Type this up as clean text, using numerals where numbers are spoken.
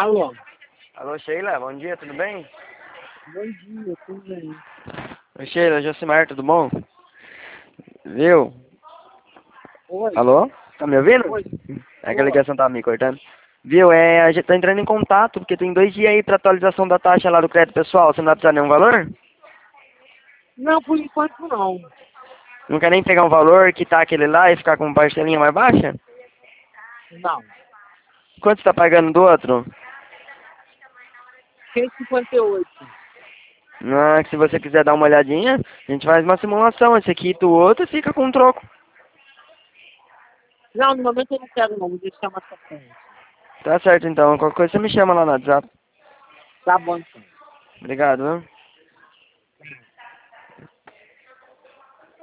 Alô? Alô, Sheila, bom dia, tudo bem? Bom dia, tudo bem? Oi, Sheila, Josimar, tudo bom? Viu? Oi? Alô? Tá me ouvindo? Oi? É que a Alô? ligação tá me cortando. Viu, a gente tá entrando em contato, porque tem 2 dias aí pra atualização da taxa lá do crédito pessoal, você não vai precisar de nenhum valor? Não, por enquanto não. Não quer nem pegar um valor, quitar aquele lá e ficar com parcelinha mais baixa? Não. Quanto você tá pagando do outro? 158. Não, que se você quiser dar uma olhadinha, a gente faz uma simulação, esse aqui do outro fica com um troco. Não, no momento eu não quero não, vou deixar mais pra frente. Tá certo então, qualquer coisa você me chama lá no WhatsApp. Tá bom então. Obrigado, viu?